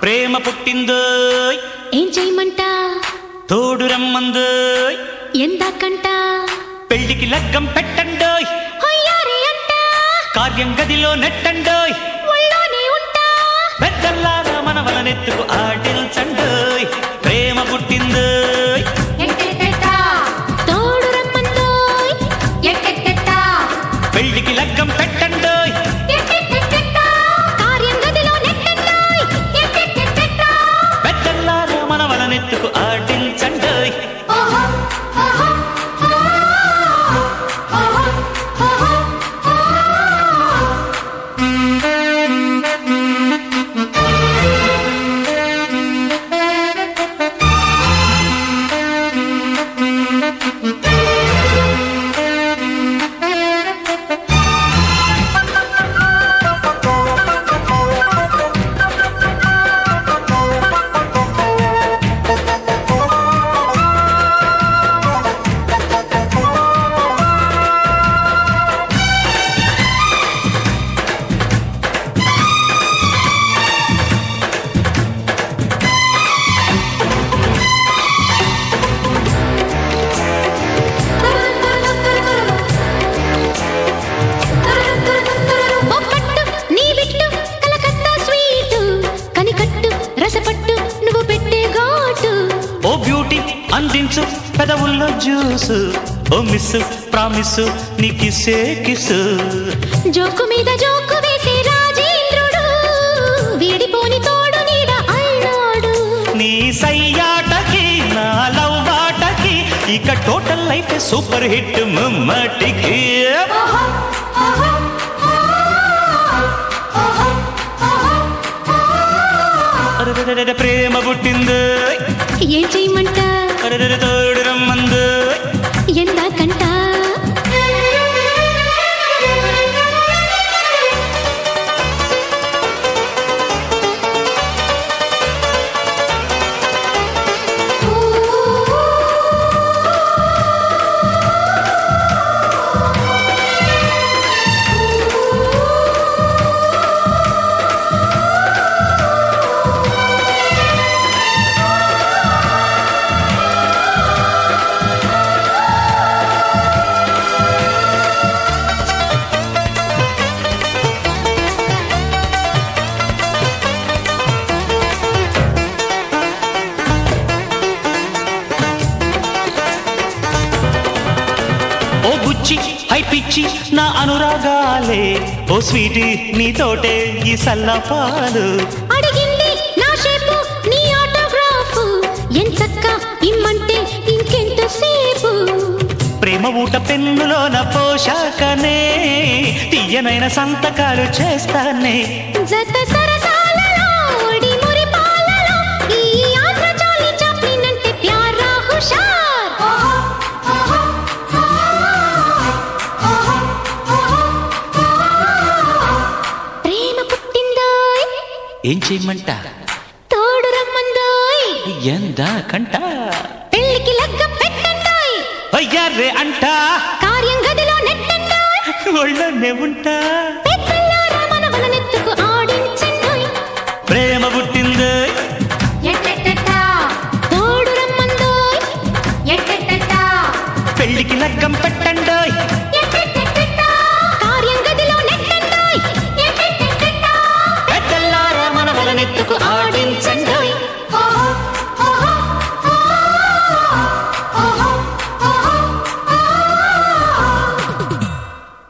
ప్రేమ పుట్టిందోయ్ ఏం చేయమంట తోడు రమ్మందోయ్ ఎందాకంట పెళ్లికి లగ్గం పెట్టండోయ్ హొయ్యారి అంట కార్యం గదిలో నెట్టండోయ్ ఒళ్ళోనే ఉంటా పెద్దల్లారా మనవలనెత్తుకు ఆడిల్చండోయ్ ప్రేమ పుట్టిందోయ్ తోడు రమ్మందోయ్ పెళ్లికి లగ్గం పెట్టండోయ్ కార్యం గదిలో నెట్టండోయ్ పెద్దల్లారా మనవలనెత్తుకు ఆడిల్చండోయ్ అందించు పెదవుల్లో జ్యూసు ఓ మిస్సు ప్రామిస్సు నీ కిస్సే కిస్సు జోకు మీద జోకు వేసే రాజేంద్రుడు వీడిపోని తోడు నీడ అన్నాడు నీ సయ్యాటకి నా లవ్వాటకి ఇక టోటల్ లైఫ్ సూపర్ హిట్ మమ్మటికి ప్రేమ పుట్టింది ఏం చేయమంట తోడు రమ్మందు ఎందాకంట హై పిచ్చి నా అనురాగాలే ఓ స్వీటీ నీతోటే ఈ సల్లపాలు అడిగింది నా షేపు నీ ఆటోగ్రాఫ్ ఎంచక్క ఇమ్మంటే ఇంకెంతసేపు ప్రేమ ఊట పెన్నులోన పోషాకనే తీయనైన సంతకాలు చేస్తానే జత సరసాలలో ఒడి మురిపాలలో ఈ ఆంధ్రజాలి చాప్లిన్ అంటే ప్యారా హుషార్ ఏం చేయమంట తోడు రమ్మందోయ్ ఎందాకంట పెళ్లికి లగ్గం పెట్టండోయ్ అయ్యారే అంట కార్యం గదిలో నెట్టండోయ్ ఒళ్ళోనే ఉంటా